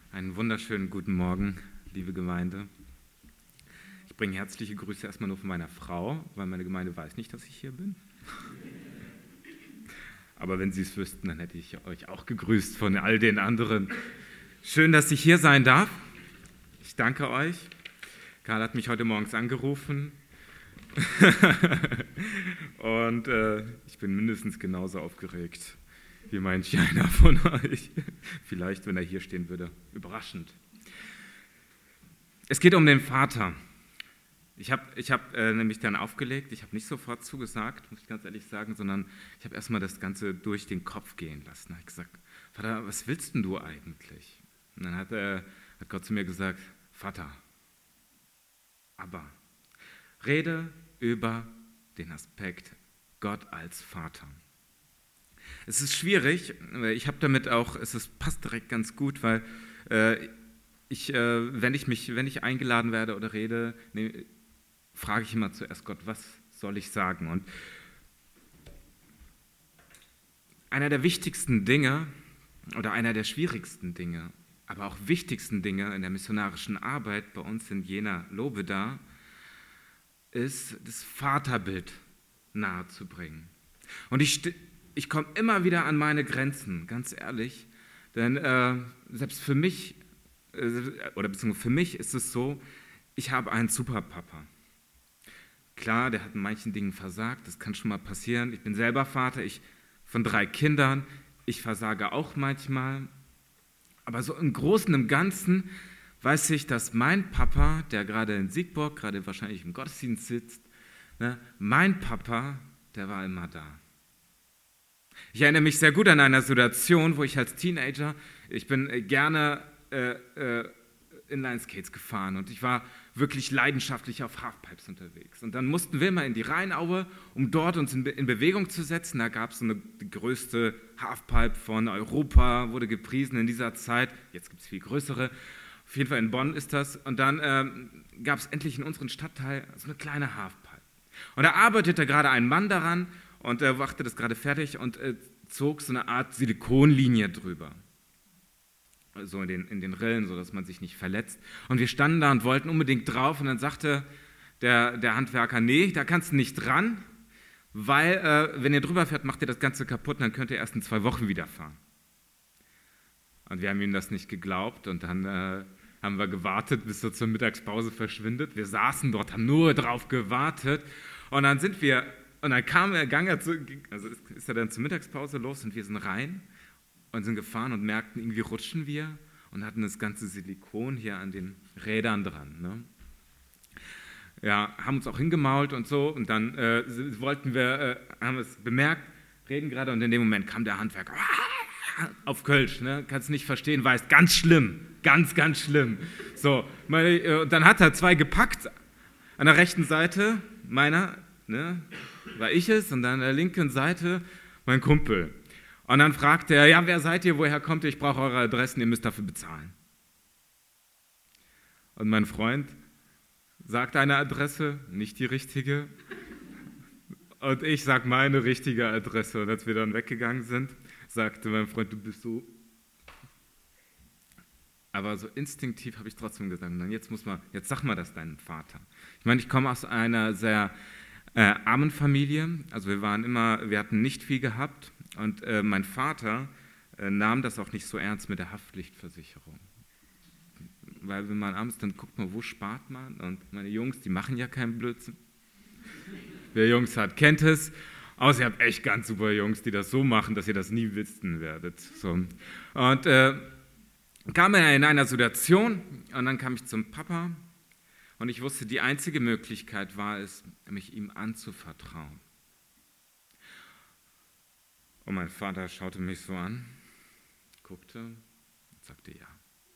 Einen wunderschönen guten Morgen, liebe Gemeinde. Ich bringe herzliche Grüße erstmal nur von meiner Frau, weil meine Gemeinde weiß nicht, dass ich hier bin. Aber wenn sie es wüssten, dann hätte ich euch auch gegrüßt von all den anderen. Schön, dass ich hier sein darf. Ich danke euch. Karl hat mich heute morgens angerufen. Und ich bin mindestens genauso aufgeregt wie manch einer von euch. Vielleicht, wenn er hier stehen würde. Überraschend. Es geht um den Vater. Ich hab nämlich dann aufgelegt, ich habe nicht sofort zugesagt, muss ich ganz ehrlich sagen, sondern ich habe erstmal das Ganze durch den Kopf gehen lassen. Da habe ich gesagt, Vater, was willst denn du eigentlich? Und dann hat Gott zu mir gesagt, Vater, aber rede über den Aspekt Gott als Vater. Es ist schwierig, ich habe damit auch, passt direkt ganz gut, weil wenn ich eingeladen werde oder rede, frage ich immer zuerst Gott, was soll ich sagen? Und einer der wichtigsten Dinge oder einer der schwierigsten Dinge, aber auch wichtigsten Dinge in der missionarischen Arbeit bei uns in Jena Lobeda ist, das Vaterbild nahezubringen. Und ich komme immer wieder an meine Grenzen, ganz ehrlich, denn selbst für mich, beziehungsweise für mich ist es so, ich habe einen Superpapa. Klar, der hat in manchen Dingen versagt, das kann schon mal passieren. Ich bin selber Vater, von 3 Kindern, ich versage auch manchmal. Aber so im Großen und Ganzen weiß ich, dass mein Papa, der gerade in Siegburg, gerade wahrscheinlich im Gottesdienst sitzt, mein Papa, der war immer da. Ich erinnere mich sehr gut an eine Situation, wo ich als Teenager, ich bin gerne Inline-Skates gefahren und ich war wirklich leidenschaftlich auf Halfpipes unterwegs. Und dann mussten wir mal in die Rheinaue, um dort uns in Bewegung zu setzen. Da gab es die größte Halfpipe von Europa, wurde gepriesen in dieser Zeit. Jetzt gibt es viel größere. Auf jeden Fall in Bonn ist das. Und dann gab es endlich in unserem Stadtteil so eine kleine Halfpipe. Und da arbeitete gerade ein Mann daran und er machte das gerade fertig und zog so eine Art Silikonlinie drüber. So in den Rillen, sodass man sich nicht verletzt. Und wir standen da und wollten unbedingt drauf und dann sagte der Handwerker, nee, da kannst du nicht dran, weil wenn ihr drüber fährt, macht ihr das Ganze kaputt und dann könnt ihr erst in 2 Wochen wieder fahren. Und wir haben ihm das nicht geglaubt und dann haben wir gewartet, bis er zur Mittagspause verschwindet. Wir saßen dort, haben nur drauf gewartet und dann ist er dann zur Mittagspause los und wir sind rein und sind gefahren und merkten, irgendwie rutschen wir und hatten das ganze Silikon hier an den Rädern dran. Ne? Ja, haben uns auch hingemault und so und dann haben es bemerkt, reden gerade und in dem Moment kam der Handwerker auf Kölsch, ne? Kannst nicht verstehen, weißt, ganz schlimm, ganz, ganz schlimm. So, dann hat er 2 gepackt, an der rechten Seite meiner, ne, war ich es und dann an der linken Seite mein Kumpel. Und dann fragte er, ja, wer seid ihr, woher kommt ihr, ich brauche eure Adressen, ihr müsst dafür bezahlen. Und mein Freund sagt eine Adresse, nicht die richtige. Und ich sage meine richtige Adresse. Und als wir dann weggegangen sind, sagte mein Freund, du bist so. Aber so instinktiv habe ich trotzdem gesagt, jetzt sag mal das deinem Vater. Ich meine, ich komme aus einer sehr armen Familie, also wir hatten nicht viel gehabt. Und mein Vater nahm das auch nicht so ernst mit der Haftpflichtversicherung. Weil wenn man arm ist, dann guckt man, wo spart man? Und meine Jungs, die machen ja keinen Blödsinn. Wer Jungs hat, kennt es. Außer ihr habt echt ganz super Jungs, die das so machen, dass ihr das nie wissen werdet. So. Und kam er in einer Situation und dann kam ich zum Papa und ich wusste, die einzige Möglichkeit war es, mich ihm anzuvertrauen. Und mein Vater schaute mich so an, guckte und sagte ja.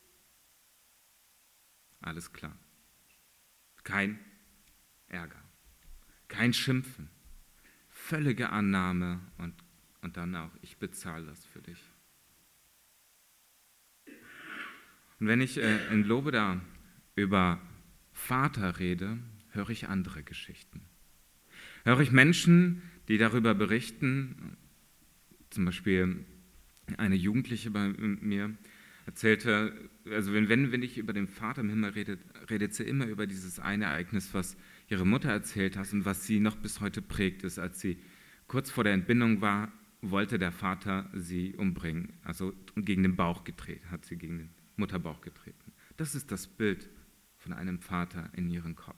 Alles klar. Kein Ärger, kein Schimpfen, völlige Annahme und dann auch, ich bezahle das für dich. Und wenn ich in Lobeda über Vater rede, höre ich andere Geschichten. Höre ich Menschen, die darüber berichten, zum Beispiel eine Jugendliche bei mir, erzählte, also wenn ich über den Vater im Himmel rede, redet sie immer über dieses eine Ereignis, was ihre Mutter erzählt hat und was sie noch bis heute prägt, ist, als sie kurz vor der Entbindung war, wollte der Vater sie umbringen, also gegen den Bauch getreten, hat sie gegen den Mutterbauch getreten. Das ist das Bild von einem Vater in ihrem Kopf.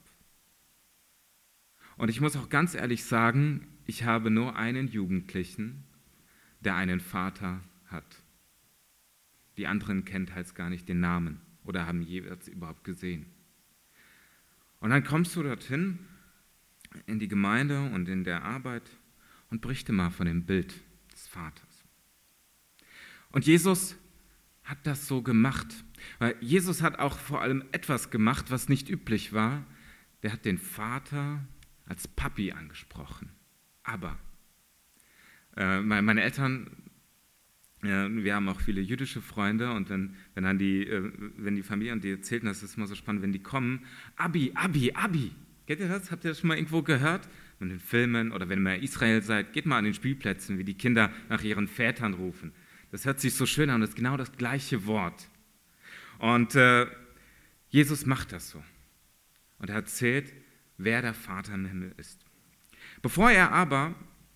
Und ich muss auch ganz ehrlich sagen, ich habe nur einen Jugendlichen, der einen Vater hat. Die anderen kennen teils gar nicht den Namen oder haben jeweils überhaupt gesehen. Und dann kommst du dorthin, in die Gemeinde und in der Arbeit und berichte mal von dem Bild des Vaters. Und Jesus hat das so gemacht, weil Jesus hat auch vor allem etwas gemacht, was nicht üblich war. Der hat den Vater als Papi angesprochen. Aber meine Eltern, wir haben auch viele jüdische Freunde und wenn die Familien, die erzählten, das ist immer so spannend, wenn die kommen, Abi, Abi, Abi. Kennt ihr das? Habt ihr das schon mal irgendwo gehört? In den Filmen oder wenn ihr in Israel seid, geht mal an den Spielplätzen, wie die Kinder nach ihren Vätern rufen. Das hört sich so schön an, das ist genau das gleiche Wort. Und Jesus macht das so. Und er erzählt, wer der Vater im Himmel ist. Bevor er aber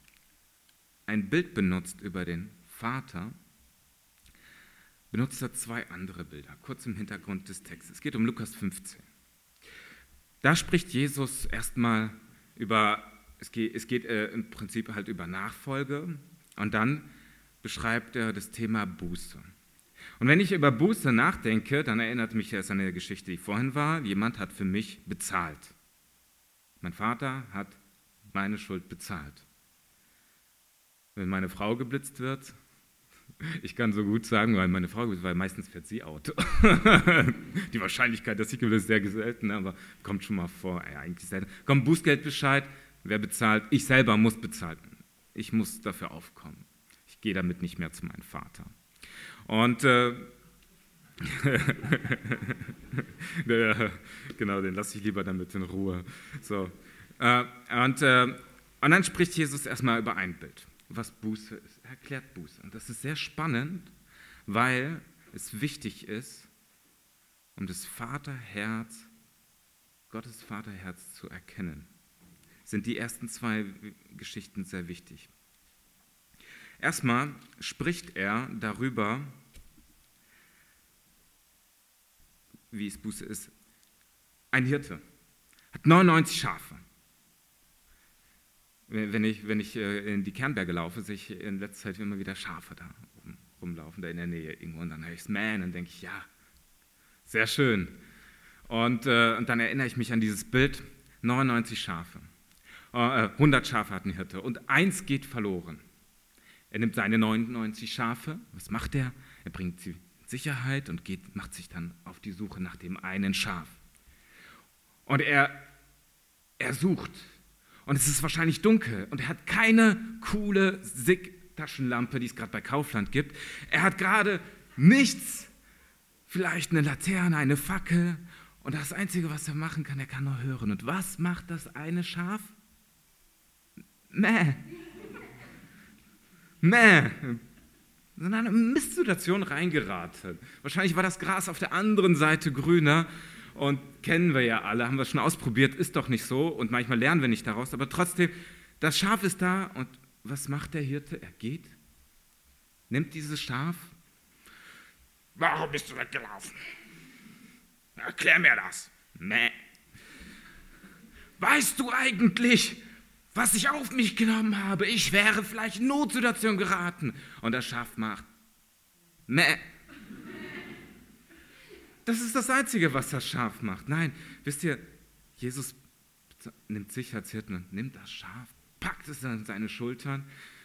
ein Bild benutzt über den Vater, benutzt er zwei andere Bilder, kurz im Hintergrund des Textes. Es geht um Lukas 15. Da spricht Jesus erstmal über, es geht im Prinzip halt über Nachfolge und dann beschreibt er das Thema Buße. Und wenn ich über Buße nachdenke, dann erinnert mich das an eine Geschichte, die vorhin war. Jemand hat für mich bezahlt. Mein Vater hat meine Schuld bezahlt. Wenn meine Frau geblitzt wird, ich kann so gut sagen, weil meine Frau geblitzt wird, weil meistens fährt sie Auto. Die Wahrscheinlichkeit, dass sie geblitzt ist, sehr selten, aber kommt schon mal vor. Ja, eigentlich selten. Kommt Bußgeldbescheid, wer bezahlt? Ich selber muss bezahlen. Ich muss dafür aufkommen. Ich gehe damit nicht mehr zu meinem Vater. Und genau, den lasse ich lieber damit in Ruhe. So. Und dann spricht Jesus erstmal über ein Bild, was Buße ist. Er erklärt Buße. Und das ist sehr spannend, weil es wichtig ist, um das Vaterherz, Gottes Vaterherz zu erkennen. Sind die ersten zwei Geschichten sehr wichtig. Erstmal spricht er darüber, wie es Buße ist. Ein Hirte hat 99 Schafe. Wenn ich in die Kernberge laufe, sehe ich in letzter Zeit immer wieder Schafe da rumlaufen, da in der Nähe irgendwo. Und dann höre ich es mähen und denke ich, ja, sehr schön. Und dann erinnere ich mich an dieses Bild, 99 Schafe. 100 Schafe hat ein Hirte und eins geht verloren. Er nimmt seine 99 Schafe, was macht er? Er bringt sie in Sicherheit und macht sich dann auf die Suche nach dem einen Schaf. Und er sucht. Und es ist wahrscheinlich dunkel. Und er hat keine coole SICK-Taschenlampe, die es gerade bei Kaufland gibt. Er hat gerade nichts, vielleicht eine Laterne, eine Fackel. Und das Einzige, was er machen kann, er kann nur hören. Und was macht das eine Schaf? Mäh. Mäh. In eine Mistsituation reingeraten. Wahrscheinlich war das Gras auf der anderen Seite grüner. Und kennen wir ja alle, haben wir schon ausprobiert, ist doch nicht so. Und manchmal lernen wir nicht daraus. Aber trotzdem, das Schaf ist da. Und was macht der Hirte? Er geht, nimmt dieses Schaf. Warum bist du weggelaufen? Erklär mir das. Mäh. Weißt du eigentlich, was ich auf mich genommen habe? Ich wäre vielleicht in Notsituation geraten. Und das Schaf macht Mäh. Das ist das Einzige, was das Schaf macht. Nein, wisst ihr, Jesus nimmt sich als Hirten und nimmt das Schaf, packt es an seine Schultern.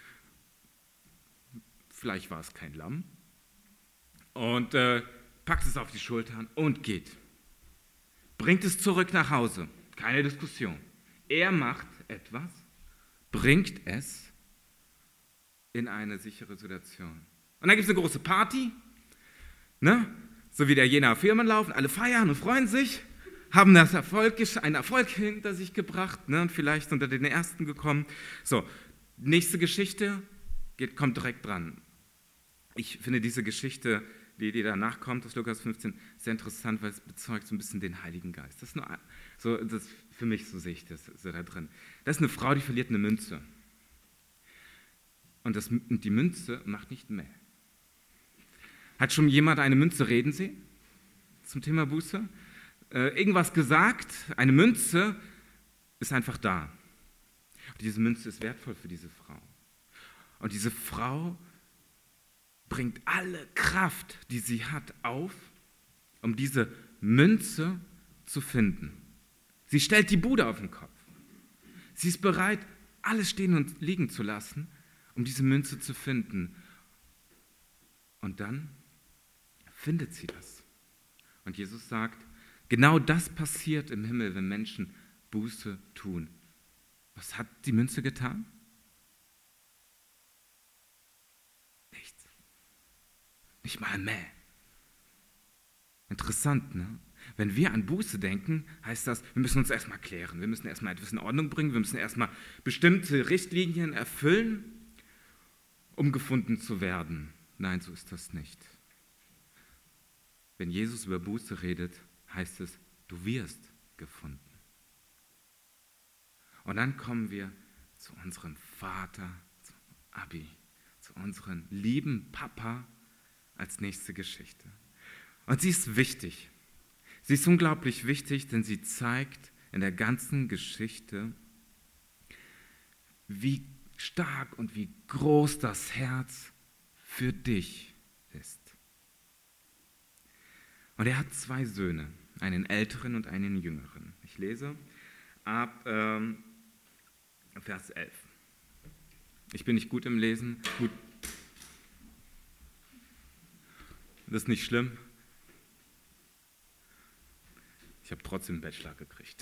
Vielleicht war es kein Lamm. Und packt es auf die Schultern und geht. Bringt es zurück nach Hause. Keine Diskussion. Er macht etwas, bringt es in eine sichere Situation. Und dann gibt es eine große Party, ne? So wie der Jenaer Firmenlauf, alle feiern und freuen sich, haben einen Erfolg hinter sich gebracht, ne? Und vielleicht unter den Ersten gekommen. So, nächste Geschichte kommt direkt dran. Ich finde diese Geschichte die danach kommt, aus Lukas 15, sehr interessant, weil es bezeugt so ein bisschen den Heiligen Geist. Das ist nur so, das für mich, so sehe ich das so da drin. Das ist eine Frau, die verliert eine Münze. Und die Münze macht nicht mehr. Hat schon jemand eine Münze reden sehen zum Thema Buße? Irgendwas gesagt? Eine Münze ist einfach da. Und diese Münze ist wertvoll für diese Frau. Und diese Frau bringt alle Kraft, die sie hat, auf, um diese Münze zu finden. Sie stellt die Bude auf den Kopf. Sie ist bereit, alles stehen und liegen zu lassen, um diese Münze zu finden. Und dann findet sie das. Und Jesus sagt, genau das passiert im Himmel, wenn Menschen Buße tun. Was hat die Münze getan? Nichts. Nicht mal mehr. Interessant, ne? Wenn wir an Buße denken, heißt das, wir müssen uns erstmal klären, wir müssen erstmal etwas in Ordnung bringen, wir müssen erstmal bestimmte Richtlinien erfüllen, um gefunden zu werden. Nein, so ist das nicht. Wenn Jesus über Buße redet, heißt es, du wirst gefunden. Und dann kommen wir zu unserem Vater, zu Abi, zu unserem lieben Papa als nächste Geschichte. Und sie ist wichtig. Sie ist unglaublich wichtig, denn sie zeigt in der ganzen Geschichte, wie stark und wie groß das Herz für dich ist. Und er hat 2 Söhne, einen älteren und einen jüngeren. Ich lese ab Vers 11. Ich bin nicht gut im Lesen. Gut. Das ist nicht schlimm. Ich habe trotzdem einen Bachelor gekriegt.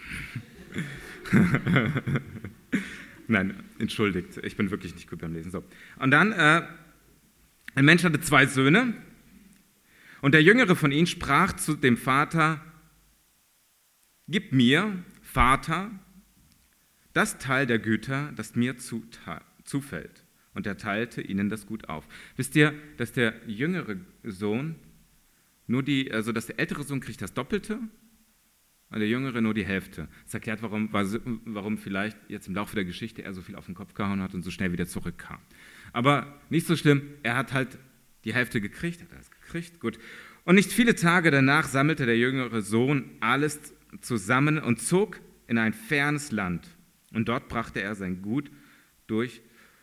Nein, entschuldigt, ich bin wirklich nicht gut beim Lesen. So. Und dann, ein Mensch hatte 2 Söhne und der Jüngere von ihnen sprach zu dem Vater, gib mir, Vater, das Teil der Güter, das mir zufällt. Und er teilte ihnen das Gut auf. Wisst ihr, dass der jüngere Sohn dass der ältere Sohn kriegt das Doppelte und der jüngere nur die Hälfte. Das erklärt, warum vielleicht jetzt im Laufe der Geschichte er so viel auf den Kopf gehauen hat und so schnell wieder zurückkam. Aber nicht so schlimm, er hat halt die Hälfte gekriegt, hat alles gekriegt, gut. Und nicht viele Tage danach sammelte der jüngere Sohn alles zusammen und zog in ein fernes Land. Und dort brachte er sein Gut durch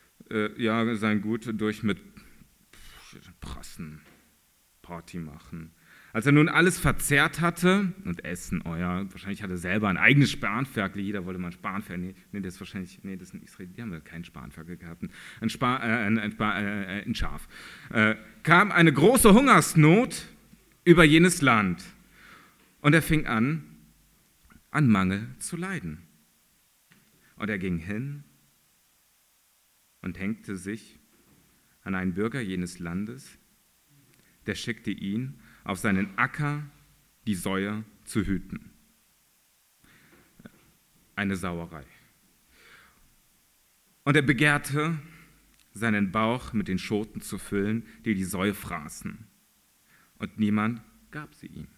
mit Prassen, Party machen. Als er nun alles verzehrt hatte und Essen, wahrscheinlich hatte er selber ein eigenes Spanferkel, jeder wollte mal ein Spanferkel, das ist ein Israel, die haben keinen Spanferkel gehabt, ein Schaf. Kam eine große Hungersnot über jenes Land und er fing an Mangel zu leiden. Und er ging hin und hängte sich an einen Bürger jenes Landes, der schickte ihn auf seinen Acker, die Säue zu hüten. Eine Sauerei. Und er begehrte, seinen Bauch mit den Schoten zu füllen, die die Säue fraßen. Und niemand gab sie ihm.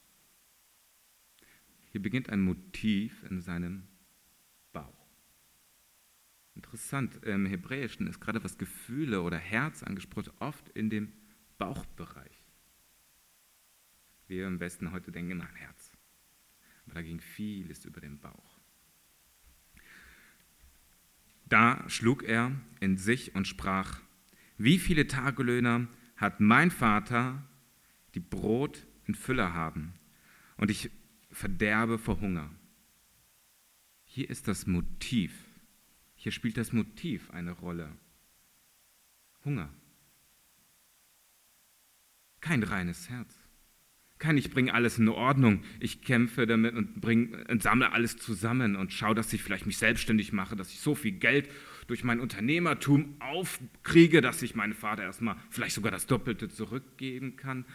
Hier beginnt ein Motiv in seinem Bauch. Interessant, im Hebräischen ist gerade was Gefühle oder Herz angesprochen, oft in dem Bauchbereich. Wir im Westen heute denken an Herz. Aber da ging vieles über den Bauch. Da schlug er in sich und sprach, wie viele Tagelöhner hat mein Vater, die Brot in Fülle haben, und ich verderbe vor Hunger. Hier ist das Motiv. Hier spielt das Motiv eine Rolle. Hunger. Kein reines Herz. Ich bringe alles in Ordnung, ich kämpfe damit und sammle alles zusammen und schaue, dass ich vielleicht mich selbstständig mache, dass ich so viel Geld durch mein Unternehmertum aufkriege, dass ich meinem Vater erstmal vielleicht sogar das Doppelte zurückgeben kann,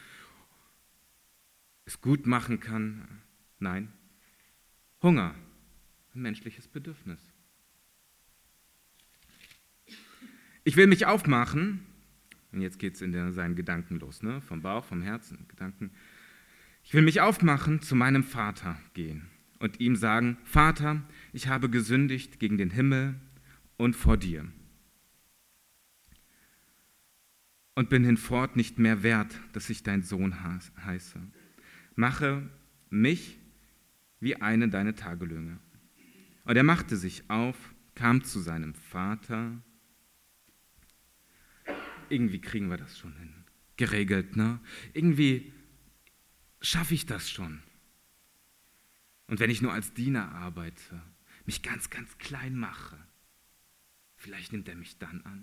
es gut machen kann. Nein, Hunger, ein menschliches Bedürfnis. Ich will mich aufmachen Und jetzt geht es in seinen Gedanken los, ne? Vom Bauch, vom Herzen, Gedanken. Ich will mich aufmachen, zu meinem Vater gehen und ihm sagen, Vater, ich habe gesündigt gegen den Himmel und vor dir und bin hinfort nicht mehr wert, dass ich dein Sohn heiße. Mache mich wie eine deiner Tagelöhne. Und er machte sich auf, kam zu seinem Vater. Irgendwie kriegen wir das schon hin. Geregelt, ne? Irgendwie schaffe ich das schon. Und wenn ich nur als Diener arbeite, mich ganz, ganz klein mache, vielleicht nimmt er mich dann an.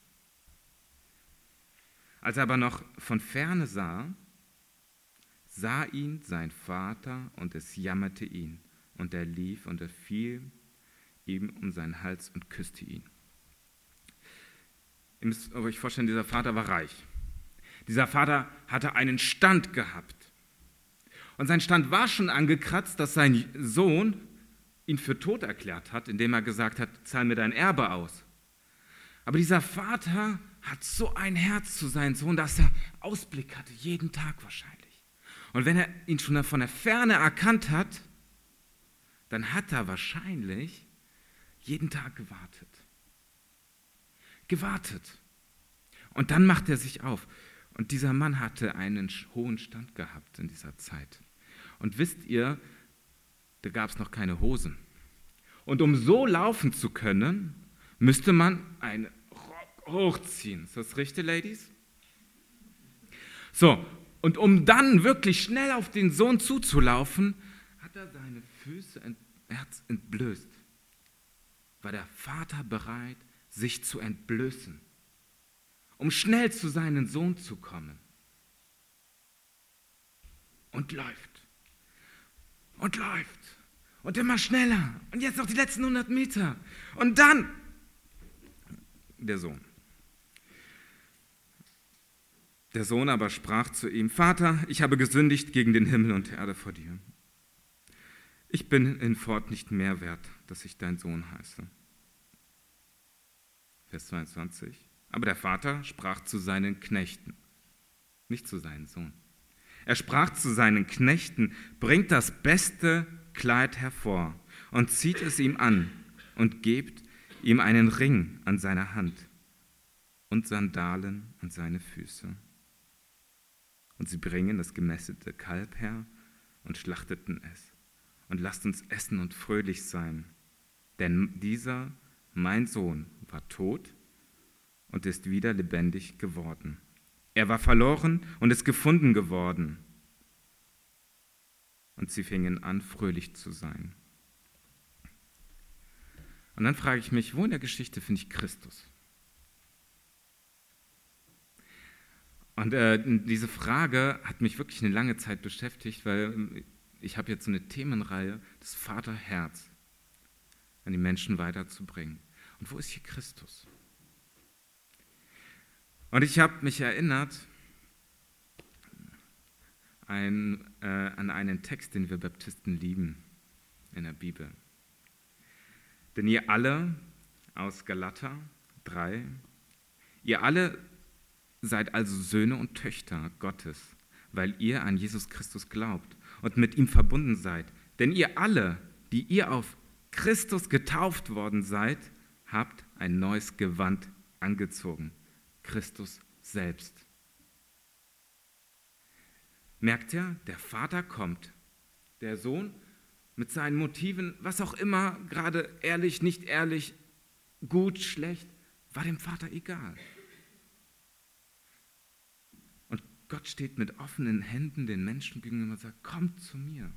Als er aber noch von ferne sah ihn sein Vater und es jammerte ihn. Und er lief und er fiel ihm um seinen Hals und küsste ihn. Ihr müsst euch vorstellen, dieser Vater war reich. Dieser Vater hatte einen Stand gehabt. Und sein Stand war schon angekratzt, dass sein Sohn ihn für tot erklärt hat, indem er gesagt hat, zahl mir dein Erbe aus. Aber dieser Vater hat so ein Herz zu seinem Sohn, dass er Ausblick hatte, jeden Tag wahrscheinlich. Und wenn er ihn schon von der Ferne erkannt hat, dann hat er wahrscheinlich jeden Tag gewartet. Gewartet. Und dann macht er sich auf. Und dieser Mann hatte einen hohen Stand gehabt in dieser Zeit. Und wisst ihr, da gab es noch keine Hosen. Und um so laufen zu können, müsste man einen Rock hochziehen. Ist das richtig, Ladies? So, und um dann wirklich schnell auf den Sohn zuzulaufen, hat er seine Füße entblößt. War der Vater bereit, sich zu entblößen, um schnell zu seinem Sohn zu kommen. Und läuft. Und läuft. Und immer schneller. Und jetzt noch die letzten 100 Meter. Und dann der Sohn. Der Sohn aber sprach zu ihm, Vater, ich habe gesündigt gegen den Himmel und die Erde vor dir. Ich bin hinfort nicht mehr wert, dass ich dein Sohn heiße. Vers 22. Aber der Vater sprach zu seinen Knechten, nicht zu seinem Sohn. Er sprach zu seinen Knechten, bringt das beste Kleid hervor und zieht es ihm an und gebt ihm einen Ring an seine Hand und Sandalen an seine Füße. Und sie bringen das gemästete Kalb her und schlachteten es. Und lasst uns essen und fröhlich sein, denn dieser, mein Sohn, war tot und ist wieder lebendig geworden. Er war verloren und ist gefunden geworden. Und sie fingen an, fröhlich zu sein. Und dann frage ich mich, wo in der Geschichte finde ich Christus? Und diese Frage hat mich wirklich eine lange Zeit beschäftigt, weil ich habe jetzt so eine Themenreihe, das Vaterherz, an die Menschen weiterzubringen. Und wo ist hier Christus? Und ich habe mich erinnert an einen Text, den wir Baptisten lieben in der Bibel. Denn ihr alle aus Galater 3, ihr alle seid also Söhne und Töchter Gottes, weil ihr an Jesus Christus glaubt und mit ihm verbunden seid. Denn ihr alle, die ihr auf Christus getauft worden seid, habt ein neues Gewand angezogen. Christus selbst. Merkt ihr, der Vater kommt, der Sohn mit seinen Motiven, was auch immer, gerade ehrlich, nicht ehrlich, gut, schlecht, war dem Vater egal. Und Gott steht mit offenen Händen den Menschen gegenüber und sagt, kommt zu mir.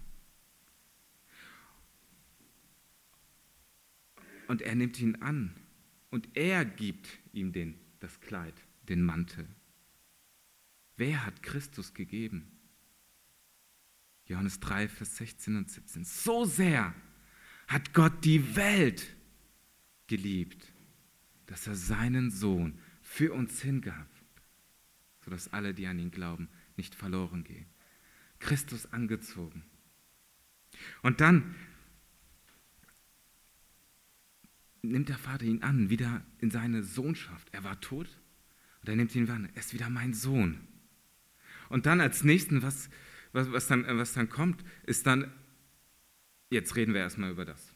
Und er nimmt ihn an und er gibt ihm das Kleid, den Mantel. Wer hat Christus gegeben? Johannes 3, Vers 16 und 17. So sehr hat Gott die Welt geliebt, dass er seinen Sohn für uns hingab, sodass alle, die an ihn glauben, nicht verloren gehen. Christus angezogen. Und dann nimmt der Vater ihn an, wieder in seine Sohnschaft. Er war tot und Und er nimmt ihn an, er ist wieder mein Sohn. Und dann als nächsten, was dann kommt, ist dann, jetzt reden wir erstmal über das,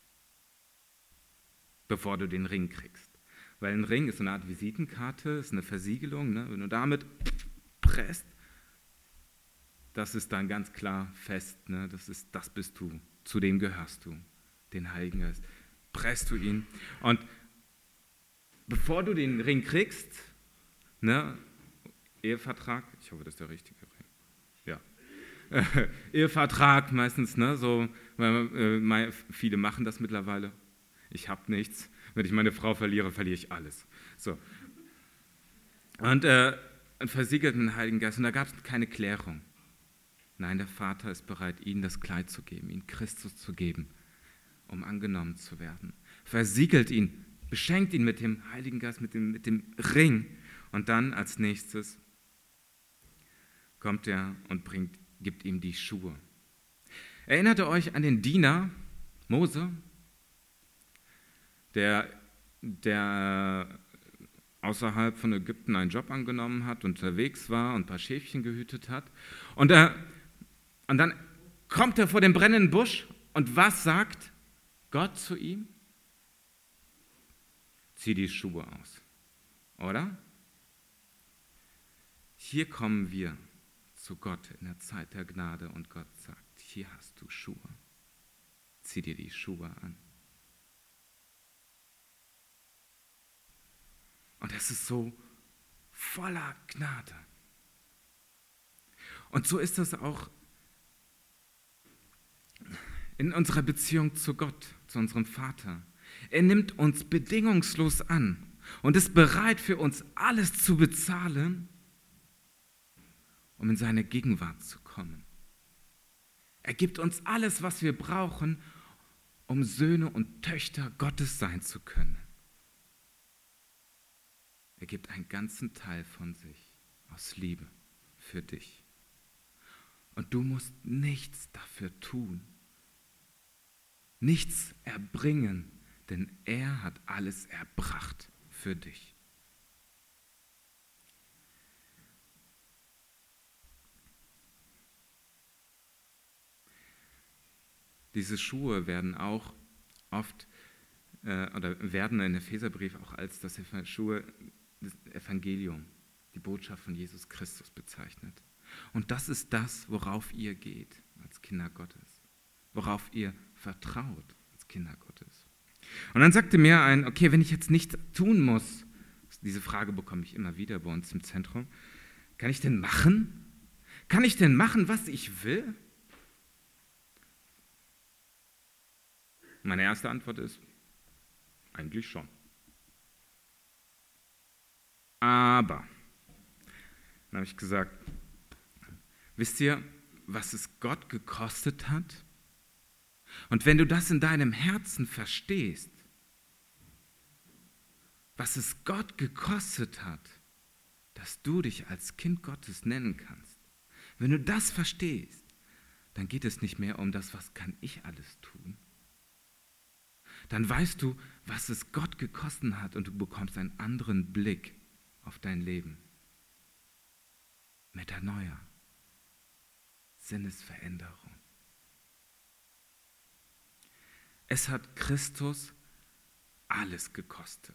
bevor du den Ring kriegst. Weil ein Ring ist so eine Art Visitenkarte, ist eine Versiegelung, ne? Wenn du damit presst, das ist dann ganz klar fest, ne? Das bist du, zu dem gehörst du, den Heiligen Geist. Presst du ihn und bevor du den Ring kriegst, ne? Ehevertrag, ich hoffe, das ist der richtige Ring, ja, Ehevertrag meistens, ne? So, viele machen das mittlerweile, ich habe nichts, wenn ich meine Frau verliere, verliere ich alles, so. Und versiegelt mit dem Heiligen Geist und da gab es keine Klärung. Nein, der Vater ist bereit, ihnen das Kleid zu geben, ihnen Christus zu geben, um angenommen zu werden. Versiegelt ihn, beschenkt ihn mit dem Heiligen Geist, mit dem Ring. Und dann als nächstes kommt er und gibt ihm die Schuhe. Erinnert ihr euch an den Diener Mose, der außerhalb von Ägypten einen Job angenommen hat, unterwegs war und ein paar Schäfchen gehütet hat? Und dann kommt er vor dem brennenden Busch und was sagt Gott zu ihm? Zieh die Schuhe aus, oder? Hier kommen wir zu Gott in der Zeit der Gnade und Gott sagt, hier hast du Schuhe, zieh dir die Schuhe an. Und es ist so voller Gnade. Und so ist es auch in unserer Beziehung zu Gott, zu unserem Vater. Er nimmt uns bedingungslos an und ist bereit für uns alles zu bezahlen, um in seine Gegenwart zu kommen. Er gibt uns alles, was wir brauchen, um Söhne und Töchter Gottes sein zu können. Er gibt einen ganzen Teil von sich aus Liebe für dich. Und du musst nichts dafür tun, nichts erbringen, denn er hat alles erbracht für dich. Diese Schuhe werden auch oft oder werden in Epheserbrief auch als das Evangelium, die Botschaft von Jesus Christus bezeichnet. Und das ist das, worauf ihr geht als Kinder Gottes, worauf ihr vertraut als Kinder Gottes. Und dann sagte mir okay, wenn ich jetzt nichts tun muss, diese Frage bekomme ich immer wieder bei uns im Zentrum, kann ich denn machen? Kann ich denn machen, was ich will? Meine erste Antwort ist, eigentlich schon. Aber, dann habe ich gesagt, wisst ihr, was es Gott gekostet hat? Und wenn du das in deinem Herzen verstehst, was es Gott gekostet hat, dass du dich als Kind Gottes nennen kannst, wenn du das verstehst, dann geht es nicht mehr um das, was kann ich alles tun. Dann weißt du, was es Gott gekostet hat und du bekommst einen anderen Blick auf dein Leben. Metanoia, Sinnesveränderung. Es hat Christus alles gekostet,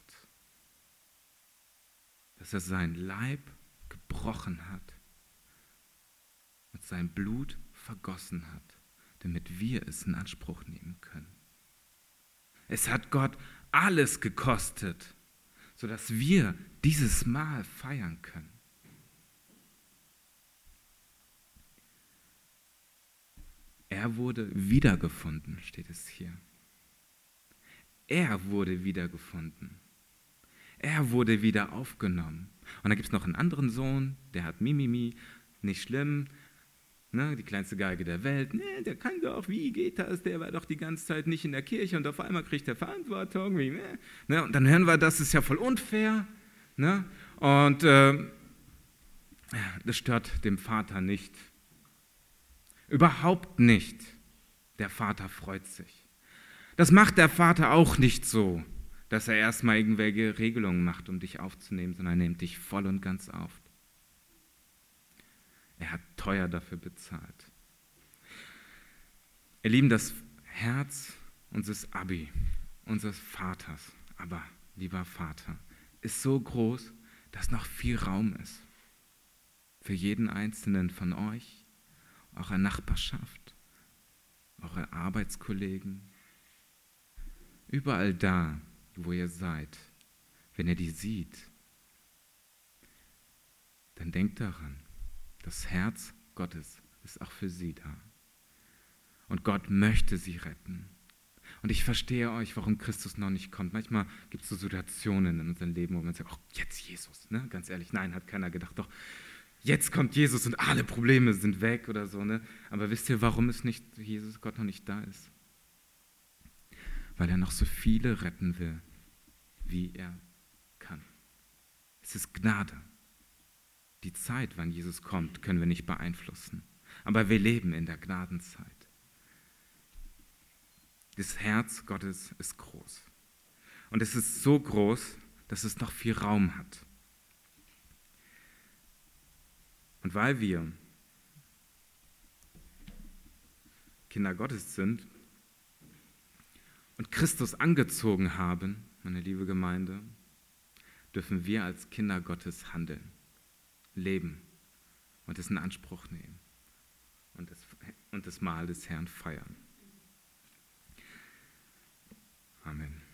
dass er seinen Leib gebrochen hat, mit seinem Blut vergossen hat, damit wir es in Anspruch nehmen können. Es hat Gott alles gekostet, sodass wir dieses Mahl feiern können. Er wurde wiedergefunden, steht es hier. Er wurde wiedergefunden. Er wurde wieder aufgenommen. Und dann gibt es noch einen anderen Sohn, der hat Mimimi, nicht schlimm, ne, die kleinste Geige der Welt. Ne, der kann doch, wie geht das? Der war doch die ganze Zeit nicht in der Kirche und auf einmal kriegt er Verantwortung. Wie, ne? Und dann hören wir, das ist ja voll unfair. Ne? Und das stört dem Vater nicht. Überhaupt nicht. Der Vater freut sich. Das macht der Vater auch nicht so, dass er erstmal irgendwelche Regelungen macht, um dich aufzunehmen, sondern er nimmt dich voll und ganz auf. Er hat teuer dafür bezahlt. Ihr Lieben, das Herz unseres Abi, unseres Vaters, aber lieber Vater, ist so groß, dass noch viel Raum ist. Für jeden Einzelnen von euch, eurer Nachbarschaft, eure Arbeitskollegen, überall da, wo ihr seid, wenn ihr die seht, dann denkt daran, das Herz Gottes ist auch für sie da. Und Gott möchte sie retten. Und ich verstehe euch, warum Christus noch nicht kommt. Manchmal gibt es so Situationen in unserem Leben, wo man sagt, oh, jetzt Jesus. Ne? Ganz ehrlich, nein, hat keiner gedacht. Doch, jetzt kommt Jesus und alle Probleme sind weg oder so. Ne? Aber wisst ihr, warum es nicht Jesus, Gott noch nicht da ist? Weil er noch so viele retten will, wie er kann. Es ist Gnade. Die Zeit, wann Jesus kommt, können wir nicht beeinflussen. Aber wir leben in der Gnadenzeit. Das Herz Gottes ist groß. Und es ist so groß, dass es noch viel Raum hat. Und weil wir Kinder Gottes sind und Christus angezogen haben, meine liebe Gemeinde, dürfen wir als Kinder Gottes handeln, leben und es in Anspruch nehmen und das Mahl des Herrn feiern. Amen.